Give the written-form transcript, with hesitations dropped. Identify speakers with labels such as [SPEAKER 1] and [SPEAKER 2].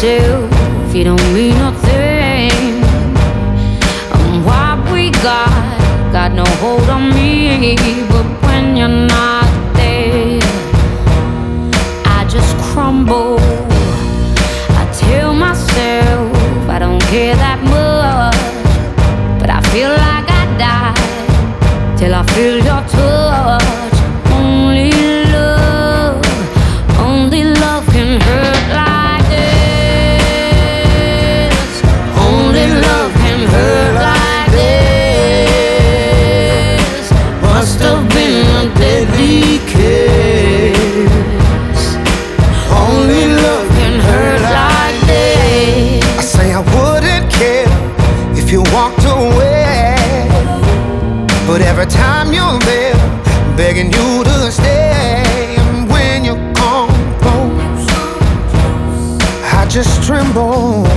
[SPEAKER 1] myself, you don't mean nothing. What we got no hold on me. But when you're not there, I just crumble. I tell myself I don't care that much, but I feel like I die till I feel your touch. Only love can hurt like this. Only love can hurt like this. Must have been a deadly kiss. Only love can hurt like this.
[SPEAKER 2] I say I wouldn't care if you walked away, but every time you're there, begging you to stay. And when you come close, I just tremble.